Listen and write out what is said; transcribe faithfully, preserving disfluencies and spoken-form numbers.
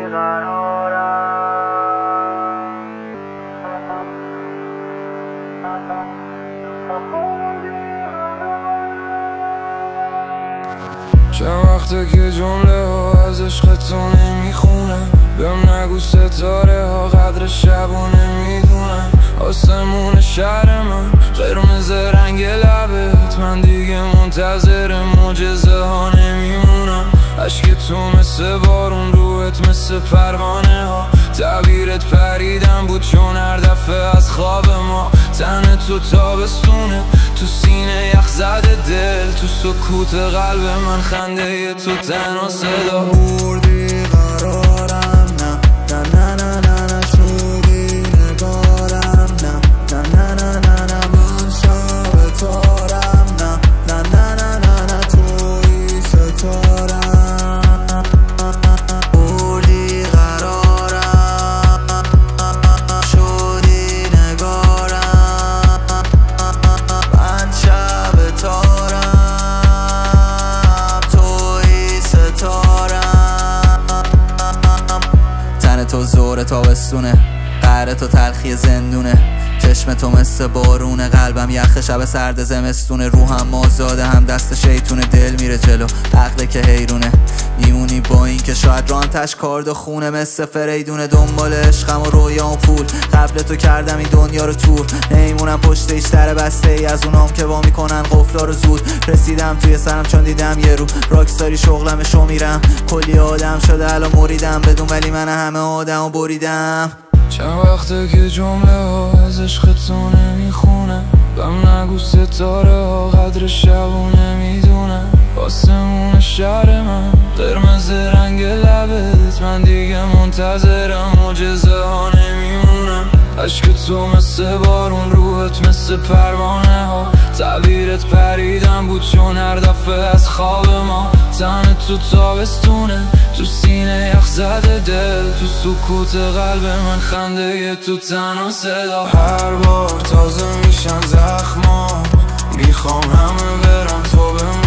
چند وقته که جمله ها از عشق تو نمیخونم، بهم نگو ستاره ها قدر شب و نمیدونم. آسمون شهر من قرمز رنگ لبت، من دیگه منتظر معجزه ها نمیمونم. عشق تو مثل بارون، روحت مثل پروانه ها، تعبیرت پریدم بود چون هر دفعه از خواب ما. تن تو تابستونه، تو سینه یخ زده دل، تو سکوت قلب من خنده تو تنها صدا. بردی قرارم نه نه نه نه نه نه شدی نگارم نه نه نه نه نه نه من شب تارم نه نه نه نه نه نه توی ستارم. بردی قرارم شدی نگارم من شب تارم توی ستارم. تن تو زور تابستونه، قهر تو تلخی زندونه، چشم تو مثل بارونه، قلبم یخ شب سرد زمستونه. روحم مازاده هم دست شیطونه، دل میره جلو عقله که حیرونه. میمونی با این که شاید رانتش کارد و خونه، مثل فریدونه دنبال عشقم و رویام و پول. قبل تو کردم این دنیا رو تور، نیمونم پشت ایش در بسته ای از اونام که با میکنن قفلا رو زود. رسیدم توی سرم چون دیدم یه رو راکستاری شغلم شو میرم. کلی آدم شده الان مریدم بدون، ولی من همه آدم و بریدم. چند وقته که جمله ها از عشق تو نمیخونم، بهم نگو ستاره ها قدر شب و نمیدونم. آسمون شهر من قرمز رنگ لبت، من دیگه منتظرم معجزه ها نمیمونم. عشق تو مثل بارون، روحت مثل پروانه ها، تعبیرت پریدم بود چون هر دفعه از خواب ما. تن تو تابستونه، تو سینه یخ زده دل، تو سکوت قلب من خنده تو تنها صدا. هر بار تازه میشن زخما، میخوام همه برم تو به